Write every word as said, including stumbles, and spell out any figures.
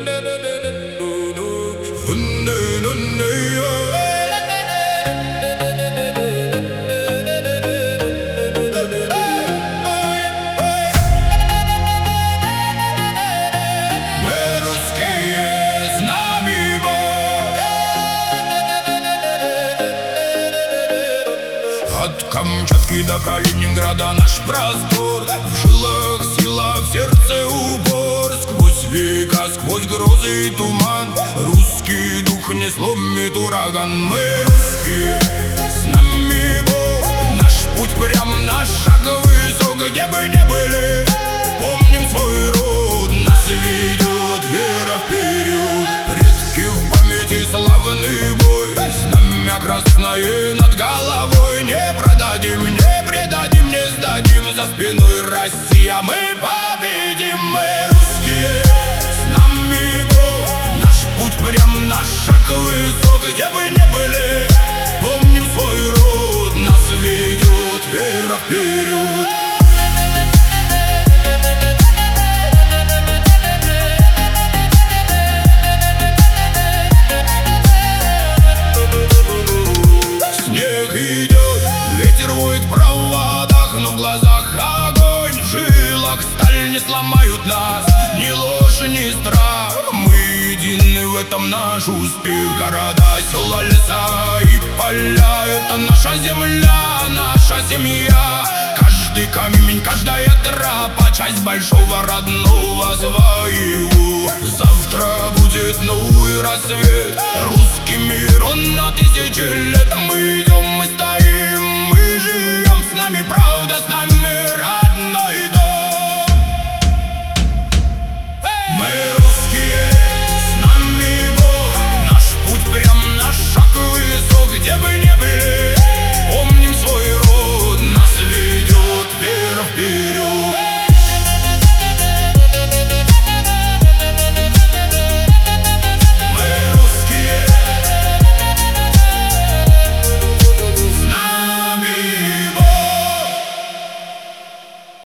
От Камчатки до Калининграда наш простор, в жилах сила, в сердце упор. Сквозь века, сквозь грозы и туман, русский дух не сломит ураган. Мы русские, с нами Бог, наш путь прям, наш шаг высок. Где бы ни были, помним свой род, нас ведет вера вперед. Предки в памяти, славный бой, знамя красное над головой. Не продадим, не предадим, не сдадим, за спиной Россия. Мы победим, мы русские, с нами Бог, наш путь прям, наш шаг высок. Где бы ни были, помним свой род, нас ведет вера вперед. Ветер воет в проводах, но в глазах огонь. В жилах сталь, не сломают нас ни ложь, ни страх. Мы едины, в этом наш успех. Города, села, леса и поля — это наша земля, наша семья. Каждый камень, каждая тропа — часть большого родного своего. Завтра будет новый рассвет, русский мир, он на тысячи лет. Мы идем, мы стоим, мы живем, с нами правда, с нами радость.